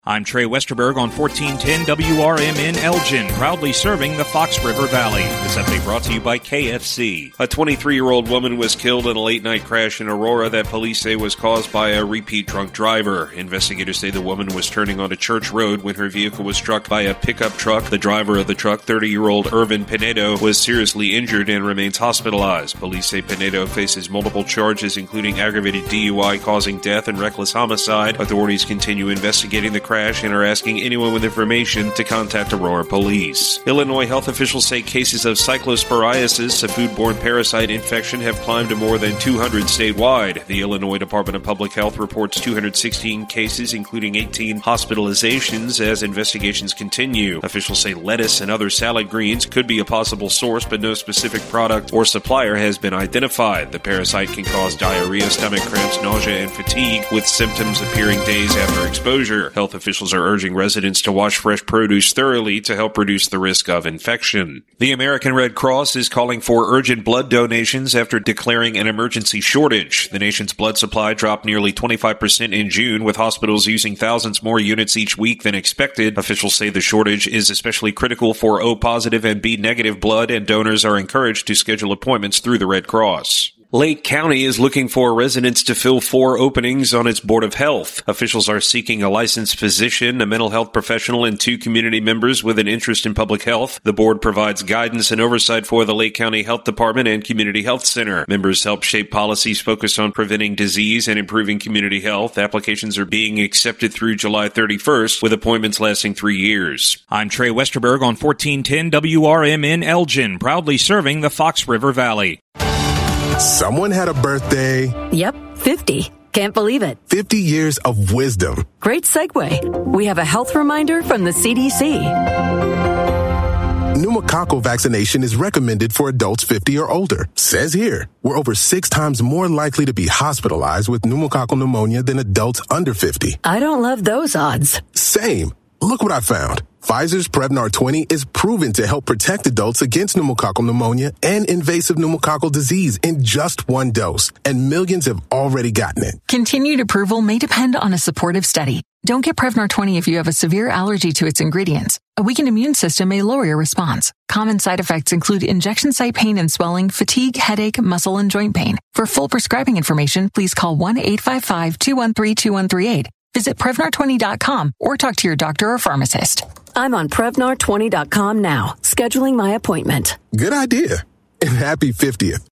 I'm Trey Westerberg on 1410 WRMN Elgin, proudly serving the Fox River Valley. This update brought to you by KFC. A 23-year-old woman was killed in a late-night crash in Aurora that police say was caused by a repeat drunk driver. Investigators say the woman was turning onto Church Road when her vehicle was struck by a pickup truck. The driver of the truck, 30-year-old Irvin Pinedo, was seriously injured and remains hospitalized. Police say Pinedo faces multiple charges, including aggravated DUI causing death and reckless homicide. Authorities continue investigating the crash and are asking anyone with information to contact Aurora Police. Illinois health officials say cases of cyclosporiasis, a foodborne parasite infection, have climbed to more than 200 statewide. The Illinois Department of Public Health reports 216 cases, including 18 hospitalizations, as investigations continue. Officials say lettuce and other salad greens could be a possible source, but no specific product or supplier has been identified. The parasite can cause diarrhea, stomach cramps, nausea, and fatigue, with symptoms appearing days after exposure. Health officials are urging residents to wash fresh produce thoroughly to help reduce the risk of infection. The American Red Cross is calling for urgent blood donations after declaring an emergency shortage. The nation's blood supply dropped nearly 25% in June, with hospitals using thousands more units each week than expected. Officials say the shortage is especially critical for O-positive and B-negative blood, and donors are encouraged to schedule appointments through the Red Cross. Lake County is looking for residents to fill 4 openings on its Board of Health. Officials are seeking a licensed physician, a mental health professional, and 2 community members with an interest in public health. The board provides guidance and oversight for the Lake County Health Department and Community Health Center. Members help shape policies focused on preventing disease and improving community health. Applications are being accepted through July 31st, with appointments lasting 3 years. I'm Trey Westerberg on 1410 WRMN Elgin, proudly serving the Fox River Valley. Someone had a birthday. Yep, 50. Can't believe it. 50 years of wisdom. Great segue. We have a health reminder from the CDC. Pneumococcal vaccination is recommended for adults 50 or older. Says here, we're over 6 times more likely to be hospitalized with pneumococcal pneumonia than adults under 50. I don't love those odds. Same. Look what I found. Pfizer's Prevnar 20 is proven to help protect adults against pneumococcal pneumonia and invasive pneumococcal disease in just 1 dose, and millions have already gotten it. Continued approval may depend on a supportive study. Don't get Prevnar 20 if you have a severe allergy to its ingredients. A weakened immune system may lower your response. Common side effects include injection site pain and swelling, fatigue, headache, muscle, and joint pain. For full prescribing information, please call 1-855-213-2138. Visit Prevnar20.com or talk to your doctor or pharmacist. I'm on Prevnar20.com now, scheduling my appointment. Good idea. And happy 50th.